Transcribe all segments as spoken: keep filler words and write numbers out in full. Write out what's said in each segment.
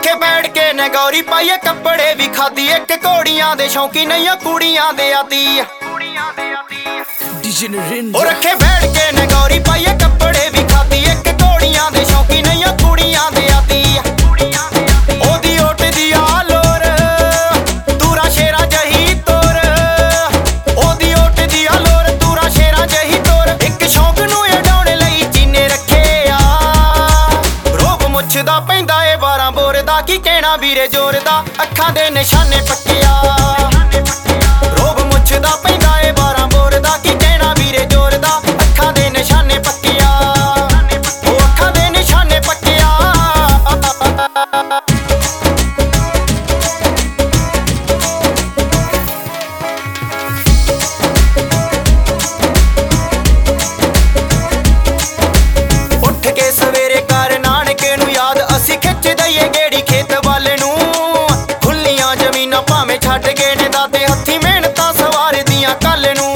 रखे बैठ के ने गौरी पाइए कपड़े भी खादी एक घोड़ियां दे शौकी नहीं कुड़ियां दे आती रखे बैठ के ने गौरी पाइए कपड़े भी खादी एक घोड़ियां दे शौकी नहीं कुड़ियां दे आती ओदी ओट दी आलोर तूरा शेरा जही तोर ओदी ओट दी आलोर तूरा शेरा जही तोर एक शौक नू अडाउण लई जीने रखे आ रोब मुछदा पैंदा ए बारह बोर दा की कहना वीरे जोर दा अखां दे निशाने पक्किया रोब मुछदा पैंदा ए बारह बोर दा की कहना वीरे जोर दा अखां दे निशाने पक्किया ओ अखां दे निशाने पक्किया उठ के सवेरे कर नानके नू याद असी खिच दईए गेड़ी खेत वाल नू खुलियां जमीनां भावें छड्ड गए ने दादे हत्थी मेहनतां सवार दियां कल नू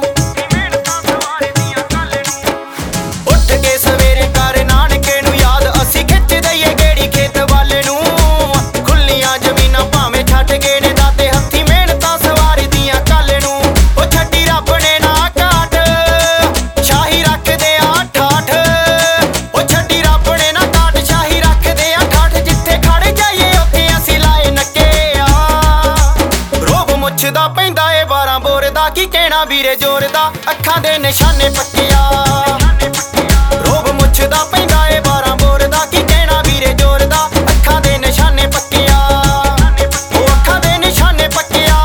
उठ के सवेरे कर नानके नू याद असी खिच दईए गेड़ी खेत वाल नू खुलियां जमीनां भावें छड्ड गए ने दादे हत्थी मेहनतां सवार दियां कल नू ओ छड्डी रब ने ना घाट शाही रखदे आ ठाठ ओ छड्डी रब ने ना घाट शाही रखदे आ ठाठ जिथे खड़ जाइए उत्थे असीं लाए नक्के आ रोब मुछदा पैंदा ए बारह बोर दा की कहना वीरे जोर दा अखां दे निशाने पक्किया रोब मुछदा पैंदा ए बारह बोर दा की कहना वीरे जोर दा अखां दे निशाने पक्किया ओ अखां दे निशाने पक्किया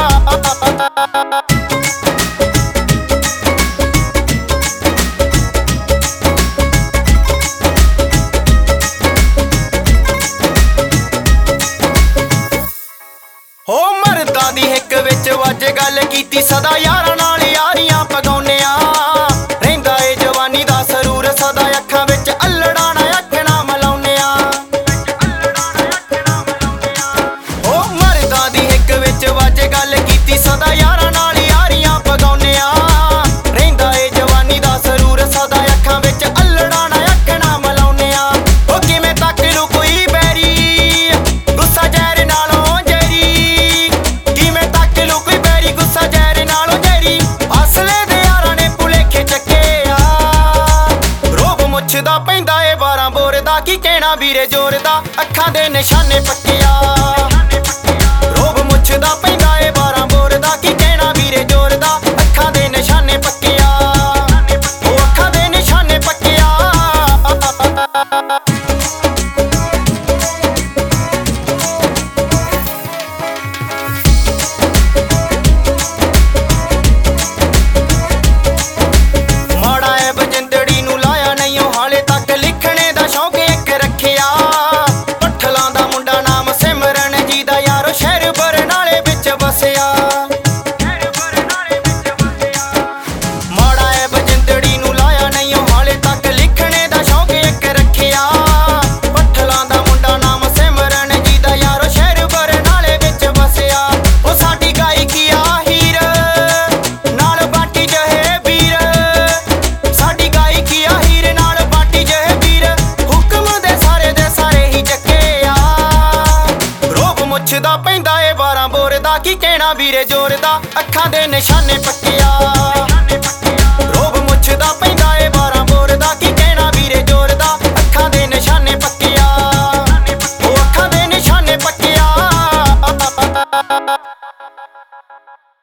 हो मरदा दी हिक विच वज गल कीती सदा यारां नाल यारियां पगाउने आ रहिंदा ए जवानी दा सरूर सदा अखां विच अल्लड़ा ना अखना मलाउने आ हो मरदा दी हिक विच वज गल कीती सदा यारां नाल यारियां पगाउने आ रहिंदा ए जवानी दा सरूर सदा अखां विच अल्लड़ा ना अखना मलाउने आ ओ किवें तक लू कोई बैरी गुस्सा जहर नालों मुछदा पैंदा ए बारह बोर दा की कहना वीरे जोर दा अखां दे निशाने पक्किया रोब मुछदा पैंदा ए बारह बोर दा की कहना वीरे जोर दा अखां दे निशाने पक्किया ओ अखां दे निशाने पक्किया माड़ा ए बजिंदड़ी नू लाया नहीं हाले तक लिखने दा शौक एक रखिया पठलां दा मुंडा नाम सिमरन जी दा यारो शहर बरनाले विच बसिया माड़ा ए बजिंदड़ी नू लाया नहीं हाले तक लिखने दा शौक एक रखिया पठलां दा मुंडा नाम सिमरन जी दा यारो शहर बरनाले विच बसिया ओ साडी गायकी आ हीर नाल बाटी जहे वीर साडी गायकी आ हीर नाल बाटी जहे वीर हुक्म दे सारे दे सारे ही जक्के आ रोब मुछदा पैंदा ए बारह बोर दा की कहना वीरे जोर दा अखां दे निशाने पक्किया रोब मुछदा पैंदा ए बारह बोर दा की कहना वीरे जोर दा अखां दे निशाने पक्किया ओ अखां दे निशाने पक्किया।